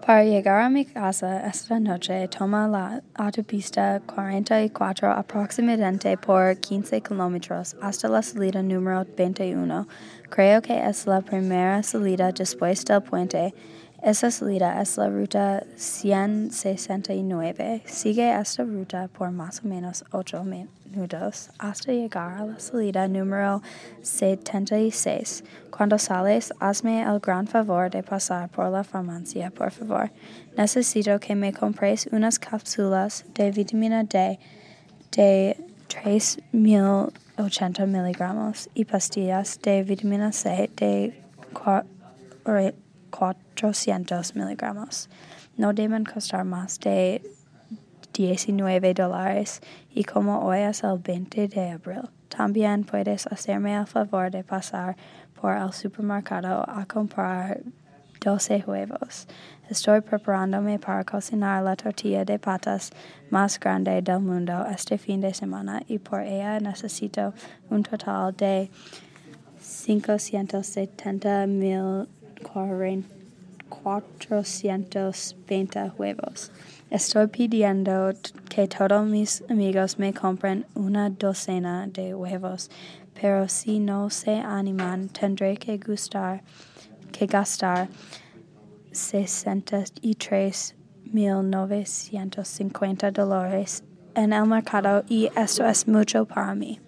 Para llegar a mi casa esta noche, toma la autopista 44 aproximadamente por 15 kilómetros hasta la salida número 21. Creo que es la primera salida después del puente. Esa salida es la ruta 169. Sigue esta ruta por más o menos 8 minutos hasta llegar a la salida número 76. Cuando sales, hazme el gran favor de pasar por la farmacia, por favor. Necesito que me compres unas cápsulas de vitamina D de 3080 miligramos y pastillas de vitamina C de 400 miligramos. No deben costar más de $19 y como hoy es el 20 de abril, también puedes hacerme el favor de pasar por el supermercado a comprar 12 huevos. Estoy preparándome para cocinar la tortilla de patas más grande del mundo este fin de semana y por ella necesito un total de 570,420 huevos. Estoy pidiendo que todos mis amigos me compren una docena de huevos, pero si no se animan, tendré que gastar $63,950 en el mercado y esto es mucho para mí.